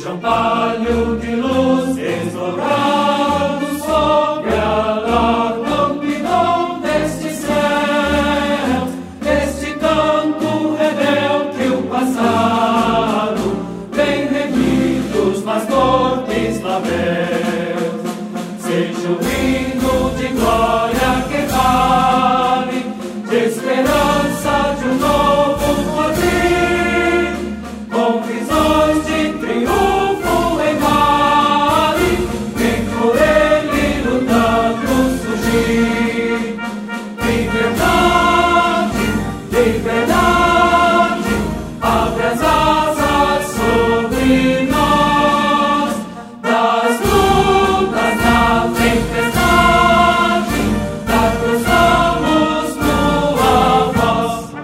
seja um palho de luz desdobrado sobre a lambidão deste céu, deste canto rebelde o passado, bem revidos, mas torpes lavéus. Seja o hino de glória que vale, de esperança de um novo porvir, com visões de triunfo em vale, quem por ele lutando surgir. Liberdade, liberdade, abre as asas sobre nós, das lutas na tempestade, cruzamos tua voz.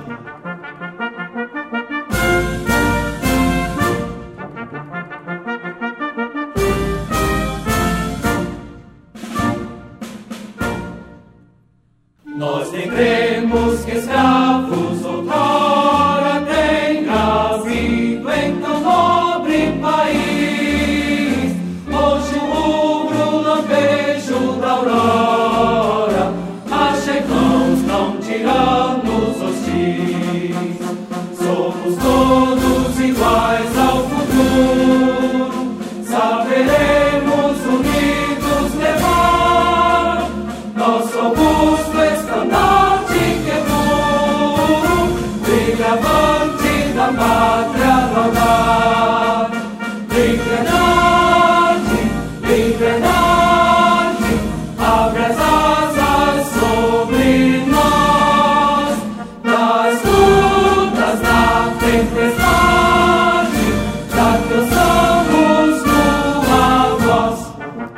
Nós nem cremos que escravos outrora tenha vindo em tão nobre país. Hoje o rubro lampejo da aurora, acha irmãos não tiranos hostis. Somos todos iguais ao futuro, saberemos unidos levar nosso robusto estandarte que é puro, brilha avante da pátria laudar. Liberdade, liberdade, abre as asas sobre nós, das lutas na tempestade, alcançamos tua voz.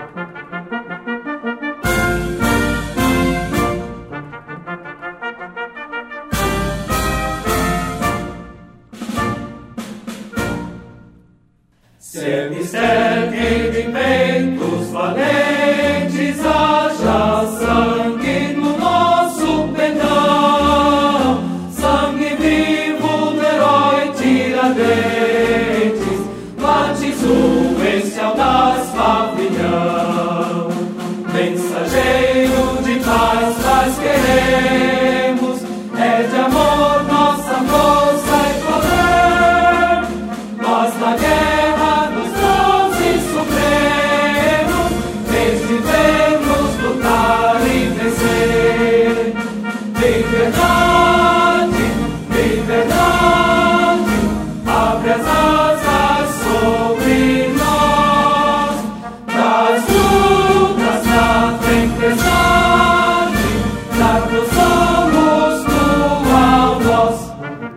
Ser mistério de peitos valentes, haja sangue no nosso pendão, sangue vivo do herói Tiradentes, bates este audaz pavilhão. Mensageiro de paz queremos, é de amor nossa força e poder. Nós na guerra nos bronzes supremos, devemos lutar e vencer. Liberdade, liberdade, abre as asas sobre nós, das lutas na tempestade, cruzamos tua voz.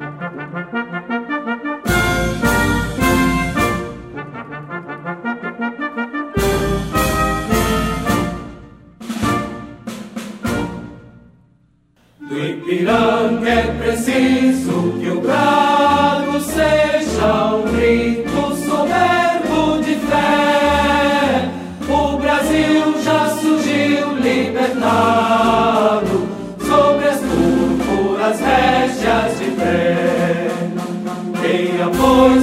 Do Ipiranga é preciso que o brado seja um grito soberbo de fé. O Brasil já surgiu libertado sobre as púrpuras régias de fé. Tenha, pois,